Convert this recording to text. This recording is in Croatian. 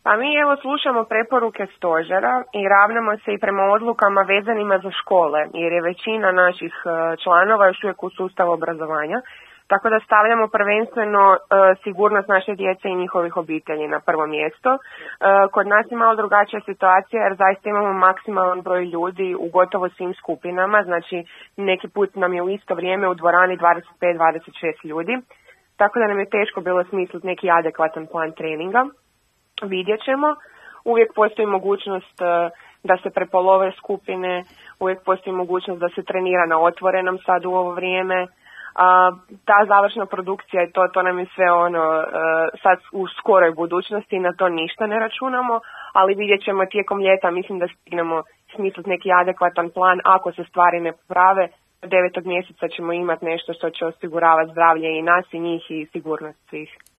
A mi evo slušamo preporuke stožera i ravnamo se i prema odlukama vezanima za škole, jer je većina naših članova još uvijek u sustavu obrazovanja. Tako da stavljamo prvenstveno sigurnost naše djece i njihovih obitelji na prvo mjesto. Kod nas je malo drugačija situacija jer zaista imamo maksimalan broj ljudi u gotovo svim skupinama, znači neki put nam je u isto vrijeme u dvorani 25-26 ljudi, tako da nam je teško bilo smisliti neki adekvatan plan treninga. Vidjet ćemo. Uvijek postoji mogućnost da se prepolove skupine, uvijek postoji mogućnost da se trenira na otvorenom sad u ovo vrijeme. Ta završna produkcija i to nam je sve sad u skoroj budućnosti, na to ništa ne računamo, ali vidjet ćemo tijekom ljeta, mislim da stignemo smisliti neki adekvatan plan. Ako se stvari ne poprave, 9. mjeseca ćemo imati nešto što će osiguravati zdravlje i nas i njih i sigurnost svih.